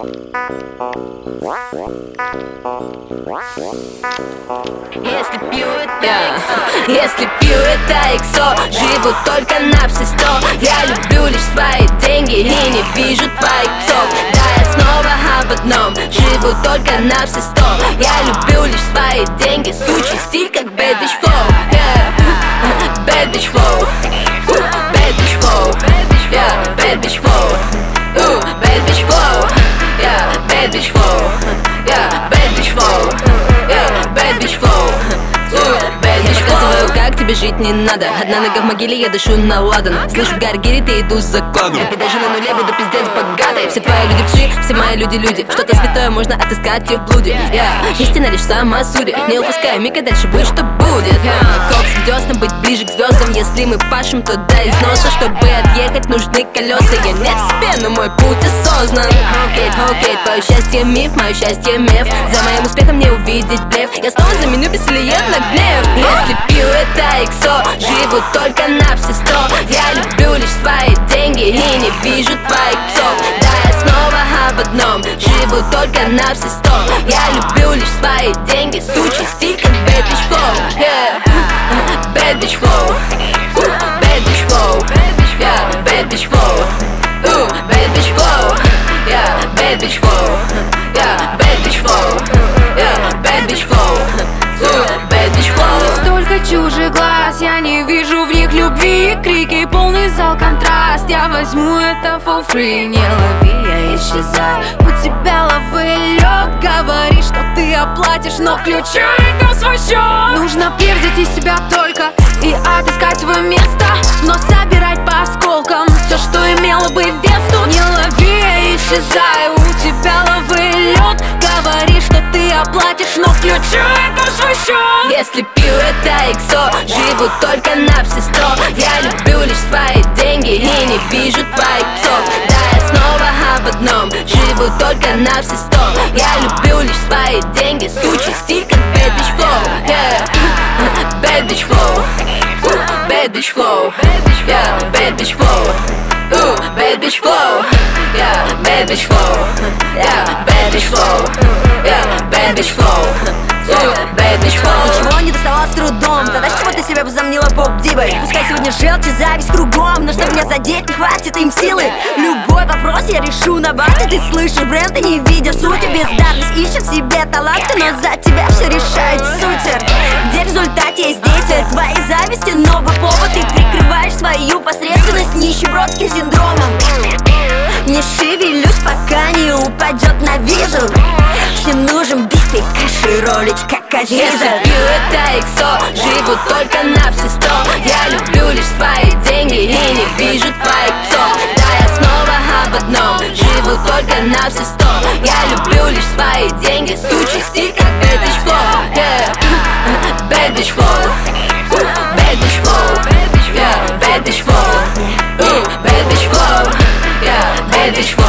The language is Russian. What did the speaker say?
Если пью это иксо, живу только на все 100. Я люблю лишь свои деньги и не вижу твоих псов. Да, я снова об одном, живу только на все 100. Я люблю лишь свои деньги, сучий стиль как bad bitch flow, yeah. Bad bitch flow, bad bitch flow, yeah. Bad bitch flow, bad bitch flow, yeah. Bad bitch flow, yeah. Bad bitch flow, yeah. Bad bitch flow, bad bitch flow. Как тебе жить не надо. Одна нога в могиле, я дышу на ладан. Слышу гарь гирит и иду за кодом. И даже на нуле буду пиздец богатой. Все твои люди вши, все мои люди. Что-то святое можно отыскать и в блуде. Истина лишь сама судит. Не упускай миг, а дальше будет, что будет. Кокс к деснам, быть ближе к звездам. Если мы пашем, то до износа. Чтобы отъехать, нужны колеса. Я не в себе, но мой путь осознан. Окей, твое счастье миф, мое счастье меф. За моим успехом не увидеть блеф. Я снова заменю бессилие на гнев. Если пью это иксо, живу только на все 100. Я люблю лишь свои деньги и не вижу твоих псов. Да, я снова об одном, живу только на все 100. Я люблю лишь свои деньги, сучий стиль как bad bitch flow, yeah. Bad bitch flow, bad bitch flow, yeah. Bad bitch flow, bad bitch flow, yeah. Bad bitch flow, yeah. Bad bitch flow, yeah. Bad bitch flow, bad bitch flow. Столько чужих глаз, я не вижу в них любви. Крики, полный зал, контраст. Я возьму это for free. Не лови, я исчезаю. У тебя лавы лёг. Говори, что ты оплатишь, но включай на свой счет. Нужно превзойти себя только и отыскать свое место, но собирать по осколкам все, что имело бы вес тут. Не лови, я исчезаю. У тебя лавы лёг. Говори, что ты оплатишь, но включай на свой счет. Если пью это иксо, живу только на все 100. Я люблю лишь свои деньги и не вижу твоих псов. Да, я снова об одном, живу только на все 100. Я люблю лишь свои деньги, сучий стиль как bad bitch flow, yeah. Bad bitch flow, bad bitch flow, yeah. Bad bitch flow, bad bitch flow, yeah. Bad bitch flow, yeah. Bad bitch flow, yeah. Bad bitch flow, bad bitch flow. Ничего не доставалось с трудом. Тогда с чего ты себя возомнила поп-дивой? Пускай сегодня желчь и зависть кругом, но чтобы меня задеть, не хватит им силы. Любой вопрос я решу на бате. Ты слышишь бренд и не видя сути. Бездарность ищет в себе таланты, но за тебя все решает сутер. Где в результате есть действия твоей зависти? Новый повод, ты прикрываешь свою посредственность нищебродским синдромом. Не шевелюсь, пока не упадет на визу. Всем нужен биф и каши ролить, как Азиза. Если пью это иксо, живу только на все 100. Я люблю лишь свои деньги и не вижу твоих псов. Да, я снова об одном, живу только на все 100. Я люблю лишь свои деньги, сучий стиль как bad bitch flow, yeah. Bad bitch flow, bad bitch flow, yeah. Bad bitch flow, bad bitch flow, yeah. Bad bitch flow.